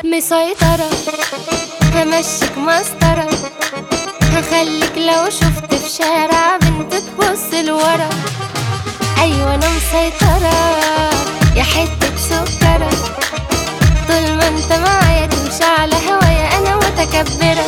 مسيطرة، همشيك مسطرة، هخليك لو شفت في شارع بنت تبص لورا. أيوة أنا مسيطرة يا حتة سكرة، طول ما انت معايا تمشي على هوايا أنا متكبرة.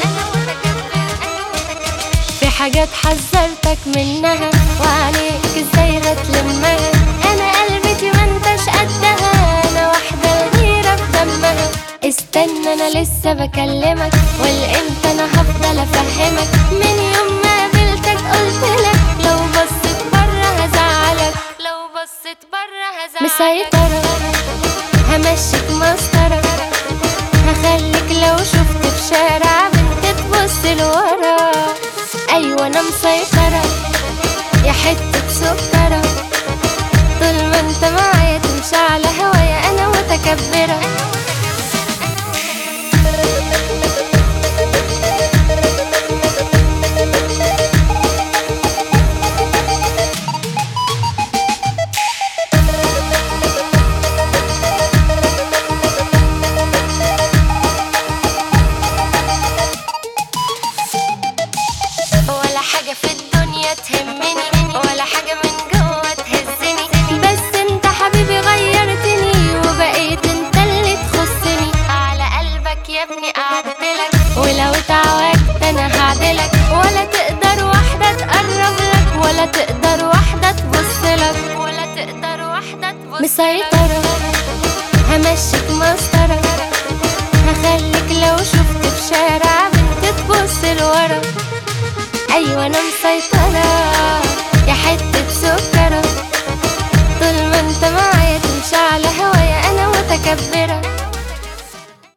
في حاجات حذرتك منها وعليك ازاي هتلمها، أنا قلبتي ما انتش قدها، أنا واحدة غيرة في دمها. استنى أنا لسه بكلمك، والامتى أنا هفضل أفهمك، من يوم ما قابلتك قلتلك لو بصيت برا هزعلك، لو بصيت برا هزعلك. مسيطرة، همشيك مسطرة، هخليك لو شفت في شارع بنت تبص لورا. أيوة أنا مسيطرة يا حتة سكرة، طول ما انت معايا تمشي على هوايا أنا متكبرة. ولا حاجة في الدنيا تهمني، ولا حاجة من جوه تهزني، بس انت حبيبي غيرتني وبقيت انت اللي تخصني. على قلبك يا ابني قعدتلك، ولو اتعودت انا هعدلك، ولا تقدر واحدة تقرب لك، ولا تقدر واحدة تبصلك، ولا تقدر واحدة تبصلك. مسيطرة، همشيك مسطرة، هخليك لو شفت في شارع بنت تبص لورا. أيوة أنا مسيطرة يا حتة سكرة، طول ما انت معايا